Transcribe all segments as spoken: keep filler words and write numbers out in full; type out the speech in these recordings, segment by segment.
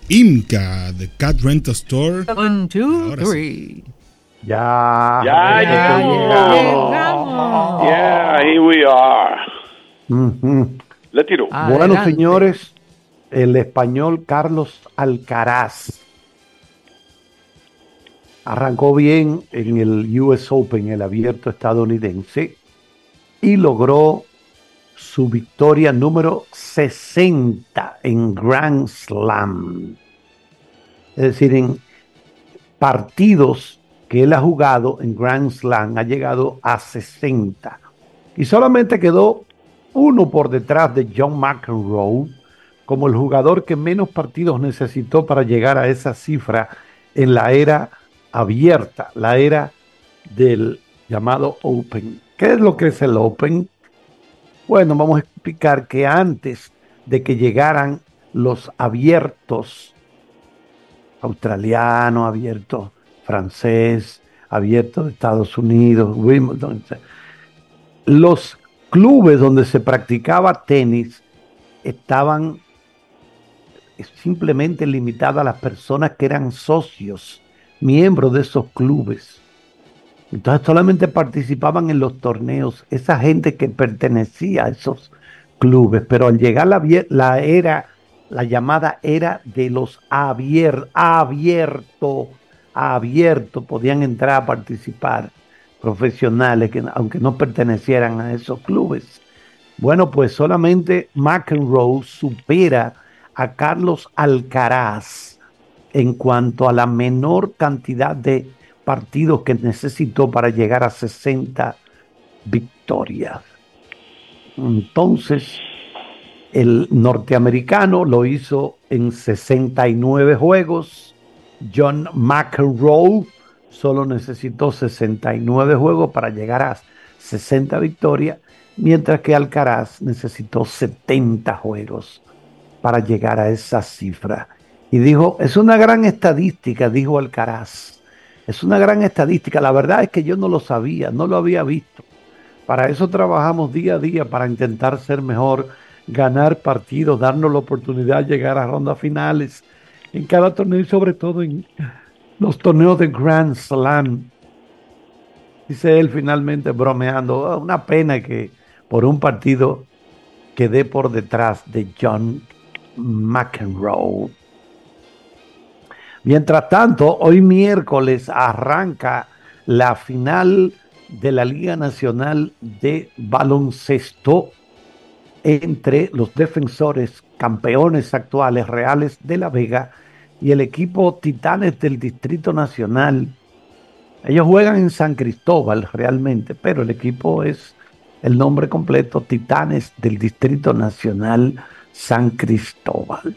IMCA, The Cat Rental Store. One, two, Ahora three. Ya. Ya llegamos. Llegamos. Yeah, here we are. Ujú. Le tiro. Bueno, Adelante. señores, el español Carlos Alcaraz arrancó bien en el U S Open, el abierto estadounidense, y logró su victoria número sesenta en Grand Slam. Es decir, en partidos que él ha jugado en Grand Slam ha llegado a sesenta. Y solamente quedó uno por detrás de John McEnroe como el jugador que menos partidos necesitó para llegar a esa cifra en la era abierta, la era del llamado Open. ¿Qué es lo que es el Open? Bueno, vamos a explicar que antes de que llegaran los abiertos australiano, abierto francés, abierto de Estados Unidos, Wimbledon, los clubes donde se practicaba tenis estaban simplemente limitadas a las personas que eran socios, miembros de esos clubes. Entonces solamente participaban en los torneos esa gente que pertenecía a esos clubes, pero al llegar la, la era, la llamada era de los abier, abierto, abierto, podían entrar a participar profesionales que aunque no pertenecieran a esos clubes. Bueno, pues solamente McEnroe supera a Carlos Alcaraz en cuanto a la menor cantidad de partidos que necesitó para llegar a sesenta victorias. Entonces, el norteamericano lo hizo en sesenta y nueve juegos. John McEnroe solo necesitó sesenta y nueve juegos para llegar a sesenta victorias, mientras que Alcaraz necesitó setenta juegos para llegar a esa cifra. Y dijo, es una gran estadística, dijo Alcaraz. Es una gran estadística. La verdad es que yo no lo sabía, no lo había visto. Para eso trabajamos día a día, para intentar ser mejor, ganar partidos, darnos la oportunidad de llegar a rondas finales en cada torneo y sobre todo en los torneos de Grand Slam. Dice él finalmente bromeando, oh, una pena que por un partido quedé por detrás de John McEnroe. Mientras tanto, hoy miércoles arranca la final de la Liga Nacional de Baloncesto entre los defensores campeones actuales Reales de la Vega y el equipo Titanes del Distrito Nacional. Ellos juegan en San Cristóbal realmente, pero el equipo es el nombre completo, Titanes del Distrito Nacional San Cristóbal.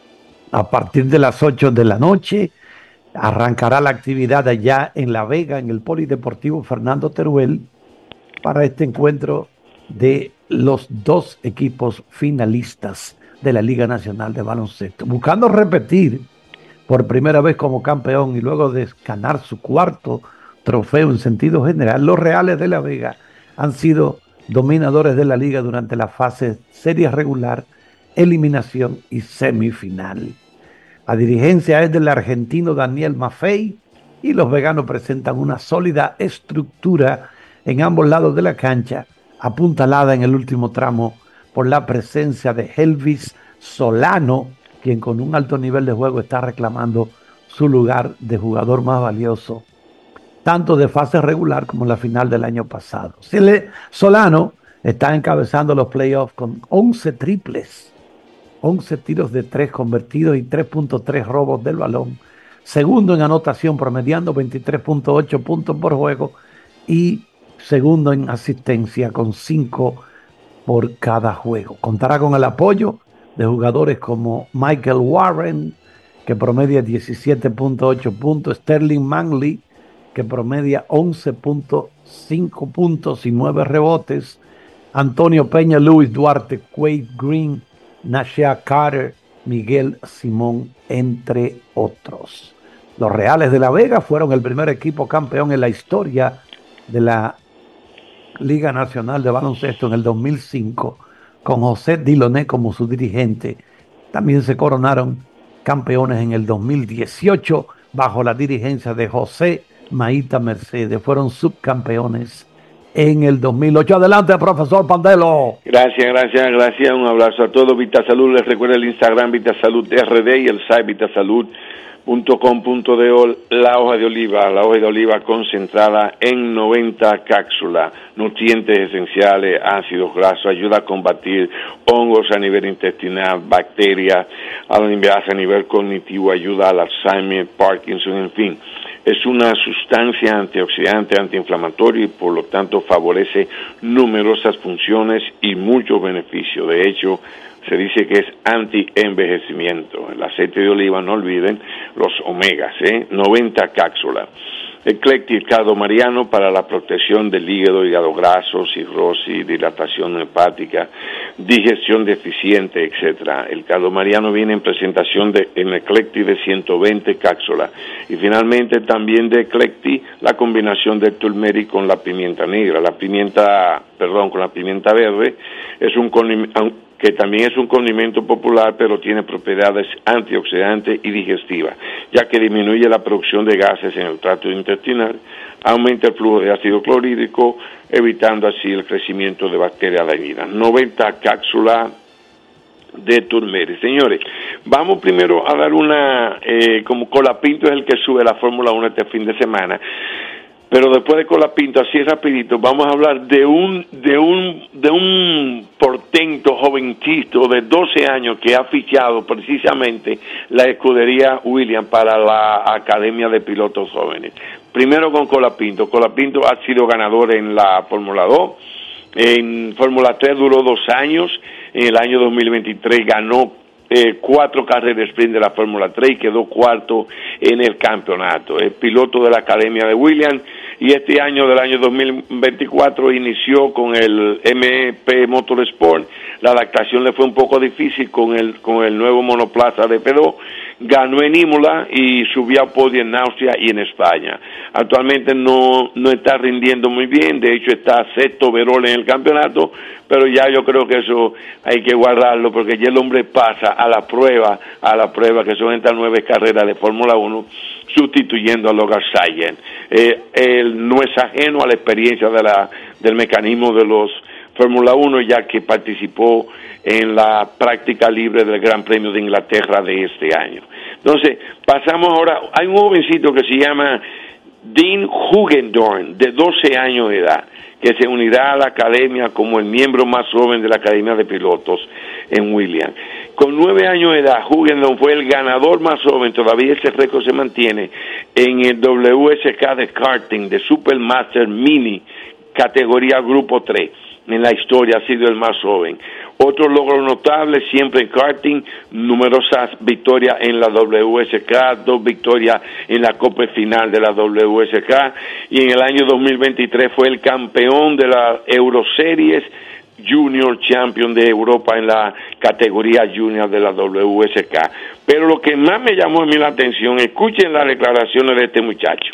A partir de las ocho de la noche arrancará la actividad allá en La Vega, en el Polideportivo Fernando Teruel, para este encuentro de los dos equipos finalistas de la Liga Nacional de Baloncesto. Buscando repetir por primera vez como campeón y luego de ganar su cuarto trofeo en sentido general, los Reales de La Vega han sido dominadores de la liga durante la fase serie regular, eliminación y semifinal. La dirigencia es del argentino Daniel Maffei y los veganos presentan una sólida estructura en ambos lados de la cancha, apuntalada en el último tramo por la presencia de Elvis Solano, quien con un alto nivel de juego está reclamando su lugar de jugador más valioso, tanto de fase regular como en la final del año pasado. Solano está encabezando los playoffs con once triples, once tiros de tres convertidos y tres punto tres robos del balón. Segundo en anotación, promediando veintitrés punto ocho puntos por juego. Y segundo en asistencia, con cinco por cada juego. Contará con el apoyo de jugadores como Michael Warren, que promedia diecisiete punto ocho puntos. Sterling Manley, que promedia once punto cinco puntos y nueve rebotes. Antonio Peña, Luis Duarte, Quade Green, Nasha Carter, Miguel Simón, entre otros. Los Reales de La Vega fueron el primer equipo campeón en la historia de la Liga Nacional de Baloncesto en el dos mil cinco, con José Diloné como su dirigente. También se coronaron campeones en el dos mil dieciocho bajo la dirigencia de José Maíta Mercedes. Fueron subcampeones en el dos mil ocho. Adelante, profesor Pandelo. Gracias, gracias, gracias. Un abrazo a todos. VitaSalud, les recuerda el Instagram VitaSalud R D y el site vitasalud punto com punto do. La hoja de oliva, la hoja de oliva concentrada en noventa cápsulas, nutrientes esenciales, ácidos grasos, ayuda a combatir hongos a nivel intestinal, bacterias, a a nivel cognitivo, ayuda al Alzheimer, Parkinson, en fin. Es una sustancia antioxidante, antiinflamatoria y por lo tanto favorece numerosas funciones y muchos beneficios. De hecho, se dice que es anti-envejecimiento. El aceite de oliva, no olviden, los omegas, ¿eh? noventa cápsulas. Eclectic Cardomariano para la protección del hígado, hígado graso, cirrosis, dilatación hepática, digestión deficiente, etcétera. El Cardomariano viene en presentación de en Eclectic de ciento veinte cápsulas. Y finalmente también de Eclectic la combinación de turmeric con la pimienta negra. La pimienta, perdón, con la pimienta verde es un condimento que también es un condimento popular, pero tiene propiedades antioxidantes y digestivas, ya que disminuye la producción de gases en el tracto intestinal, aumenta el flujo de ácido clorhídrico, evitando así el crecimiento de bacterias dañinas. noventa cápsulas de turmeric. Señores, vamos primero a dar una, eh, como Colapinto es el que sube la Fórmula uno este fin de semana, pero después de Colapinto, así rapidito, vamos a hablar de un de un de un portento jovencito de doce años que ha fichado precisamente la escudería Williams para la Academia de Pilotos Jóvenes. Primero con Colapinto. Colapinto ha sido ganador en la Fórmula dos, en Fórmula tres duró dos años, en el año dos mil veintitrés ganó Eh, cuatro carreras sprint de la Fórmula tres y quedó cuarto en el campeonato. Es piloto de la Academia de Williams y este año del año dos mil veinticuatro inició con el M P Motorsport. La adaptación le fue un poco difícil con el con el nuevo monoplaza de P dos. Ganó en Imola y subió a podio en Austria y en España. Actualmente no no está rindiendo muy bien, de hecho está sexto overall en el campeonato, pero ya yo creo que eso hay que guardarlo porque ya el hombre pasa a la prueba, a la prueba que son estas nueve carreras de Fórmula uno, sustituyendo a Logan Sargent. Eh, él no es ajeno a la experiencia de la del mecanismo de los Fórmula uno, ya que participó en la práctica libre del Gran Premio de Inglaterra de este año. Entonces, pasamos ahora, hay un jovencito que se llama Dean Hugendorn, de doce años de edad, que se unirá a la academia como el miembro más joven de la Academia de Pilotos en Williams. Con nueve años de edad, Hugendorn fue el ganador más joven, todavía ese récord se mantiene, en el W S K de karting de Supermaster Mini, categoría Grupo tres. En la historia ha sido el más joven. Otro logro notable siempre en karting, numerosas victorias en la W S K, dos victorias en la Copa Final de la W S K y en el año dos mil veintitrés fue el campeón de la Euroseries Junior Champion de Europa en la categoría Junior de la W S K. Pero lo que más me llamó a mí la atención, escuchen las declaraciones de este muchacho.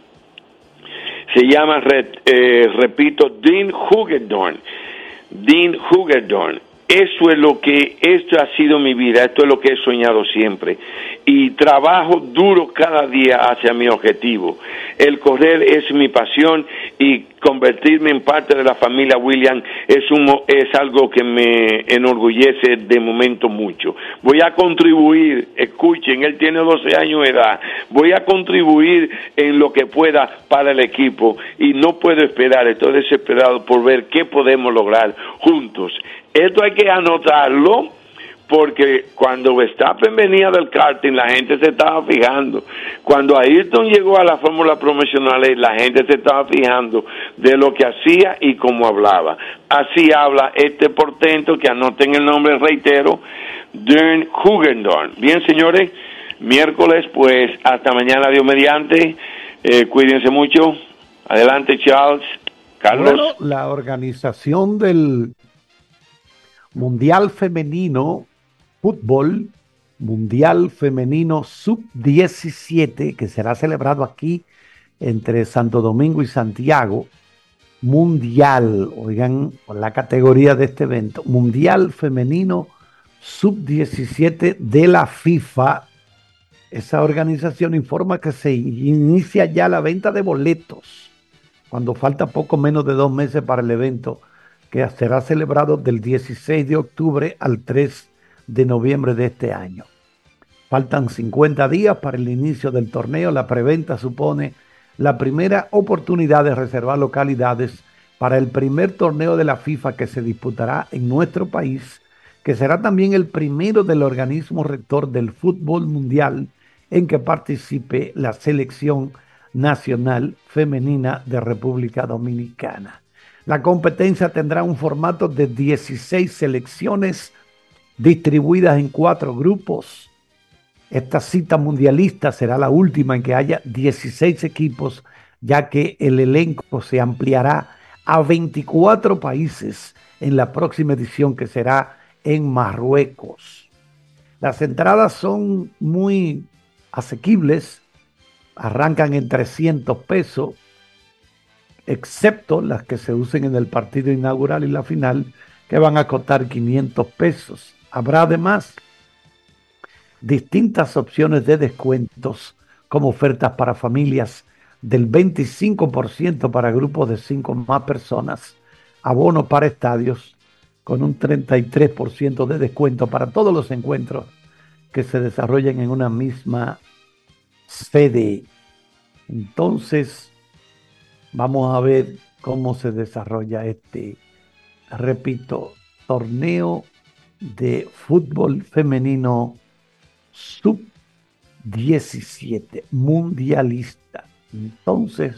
Se llama, eh, repito, Dean Hugendorn. Dean Hugendorn. Eso es lo que, esto ha sido mi vida, esto es lo que he soñado siempre. Y trabajo duro cada día hacia mi objetivo. El correr es mi pasión y convertirme en parte de la familia Williams es, un, es algo que me enorgullece de momento mucho. Voy a contribuir, escuchen, él tiene doce años de edad, voy a contribuir en lo que pueda para el equipo y no puedo esperar, estoy desesperado por ver qué podemos lograr juntos. Esto hay que anotarlo porque cuando Verstappen venía del karting la gente se estaba fijando. Cuando Ayrton llegó a la Fórmula Profesional la gente se estaba fijando de lo que hacía y cómo hablaba. Así habla este portento que anoten el nombre, reitero, Dean Hugendorn. Bien, señores, miércoles, pues hasta mañana, Dios mediante. Eh, cuídense mucho. Adelante, Charles. Carlos. Bueno, la organización del Mundial Femenino Fútbol, Mundial Femenino sub diecisiete, que será celebrado aquí entre Santo Domingo y Santiago. Mundial, oigan la categoría de este evento, Mundial Femenino sub diecisiete de la FIFA, esa organización informa que se inicia ya la venta de boletos cuando falta poco menos de dos meses para el evento, que será celebrado del dieciséis de octubre al tres de noviembre de este año. Faltan cincuenta días para el inicio del torneo. La preventa supone la primera oportunidad de reservar localidades para el primer torneo de la FIFA que se disputará en nuestro país, que será también el primero del organismo rector del fútbol mundial en que participe la selección nacional femenina de República Dominicana. La competencia tendrá un formato de dieciséis selecciones distribuidas en cuatro grupos. Esta cita mundialista será la última en que haya dieciséis equipos, ya que el elenco se ampliará a veinticuatro países en la próxima edición, que será en Marruecos. Las entradas son muy asequibles, arrancan en trescientos pesos, excepto las que se usen en el partido inaugural y la final, que van a costar quinientos pesos. Habrá además distintas opciones de descuentos, como ofertas para familias del veinticinco por ciento para grupos de cinco más personas, abono para estadios con un treinta y tres por ciento de descuento para todos los encuentros que se desarrollen en una misma sede. Entonces, vamos a ver cómo se desarrolla este, repito, torneo de fútbol femenino sub diecisiete mundialista. Entonces,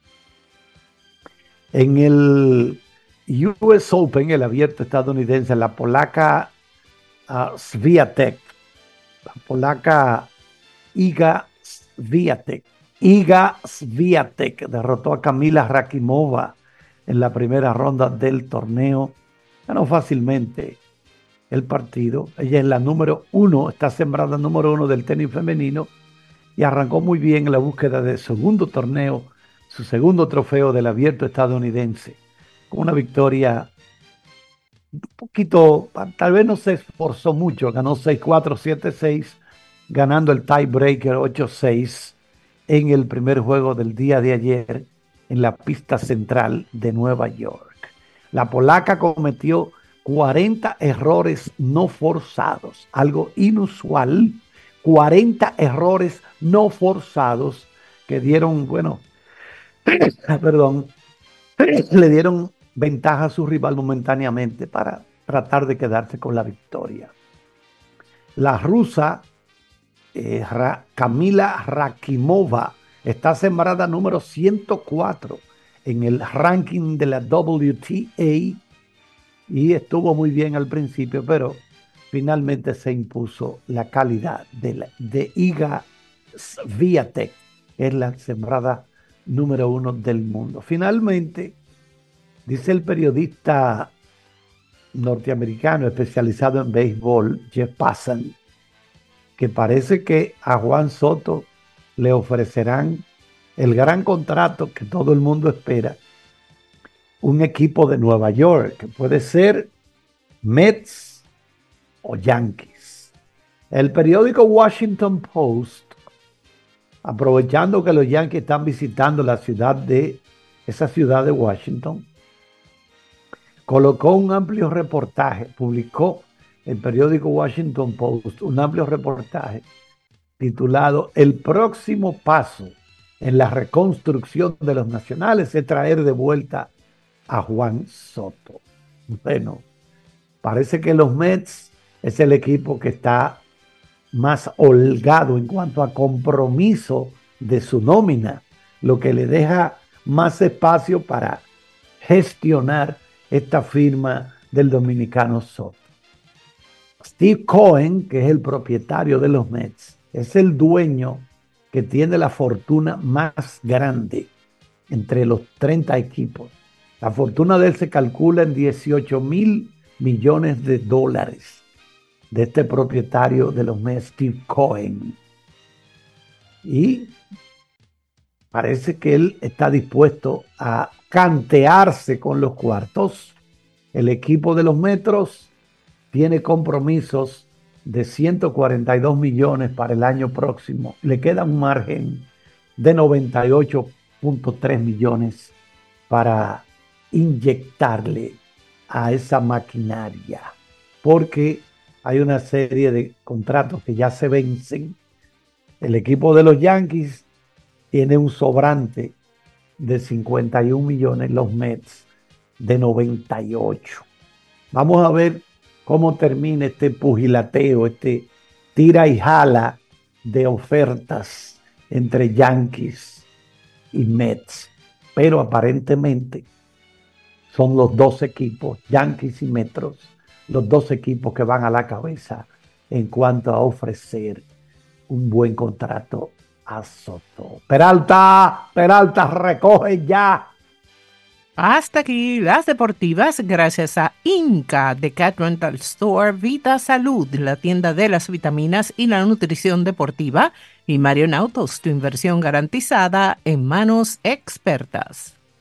en el U S Open, el abierto estadounidense, la polaca uh, Swiatek, la polaca Iga Swiatek, Iga Swiatek derrotó a Kamila Rakimova en la primera ronda del torneo. Ganó fácilmente el partido. Ella es la número uno, está sembrada número uno del tenis femenino y arrancó muy bien en la búsqueda de segundo torneo, su segundo trofeo del abierto estadounidense, con una victoria un poquito, tal vez no se esforzó mucho, ganó seis cuatro, siete seis, ganando el tiebreaker ocho seis en el primer juego del día de ayer en la pista central de Nueva York. La polaca cometió cuarenta errores no forzados, algo inusual, cuarenta errores no forzados que dieron, bueno, perdón, le dieron ventaja a su rival momentáneamente para tratar de quedarse con la victoria. La rusa eh, Ra, Kamila Rakimova está sembrada número ciento cuatro en el ranking de la W T A y estuvo muy bien al principio, pero finalmente se impuso la calidad de, la, de Iga Swiatek, que es la sembrada número uno del mundo. Finalmente, dice el periodista norteamericano especializado en béisbol, Jeff Passan, que parece que a Juan Soto le ofrecerán el gran contrato que todo el mundo espera, un equipo de Nueva York, que puede ser Mets o Yankees. El periódico Washington Post, aprovechando que los Yankees están visitando la ciudad de, esa ciudad de Washington, colocó un amplio reportaje, publicó el periódico Washington Post un amplio reportaje titulado "El próximo paso en la reconstrucción de los Nacionales es traer de vuelta a Juan Soto". Bueno, parece que los Mets es el equipo que está más holgado en cuanto a compromiso de su nómina, lo que le deja más espacio para gestionar esta firma del dominicano Soto. Steve Cohen, que es el propietario de los Mets, es el dueño que tiene la fortuna más grande entre los treinta equipos. La fortuna de él se calcula en dieciocho mil millones de dólares, de este propietario de los Mets, Steve Cohen. Y parece que él está dispuesto a cantearse con los cuartos. El equipo de los Metros tiene compromisos de ciento cuarenta y dos millones para el año próximo. Le queda un margen de noventa y ocho punto tres millones para inyectarle a esa maquinaria, porque hay una serie de contratos que ya se vencen. El equipo de los Yankees tiene un sobrante de cincuenta y un millones, los Mets de noventa y ocho. Vamos a ver cómo termina este pugilateo, este tira y jala de ofertas entre Yankees y Mets. Pero aparentemente son los dos equipos, Yankees y Metros, los dos equipos que van a la cabeza en cuanto a ofrecer un buen contrato a Soto. Peralta, Peralta, recoge ya. Hasta aquí las deportivas, gracias a Inca de Cat Rental Store, Vita Salud, la tienda de las vitaminas y la nutrición deportiva, y Marion Autos, tu inversión garantizada en manos expertas.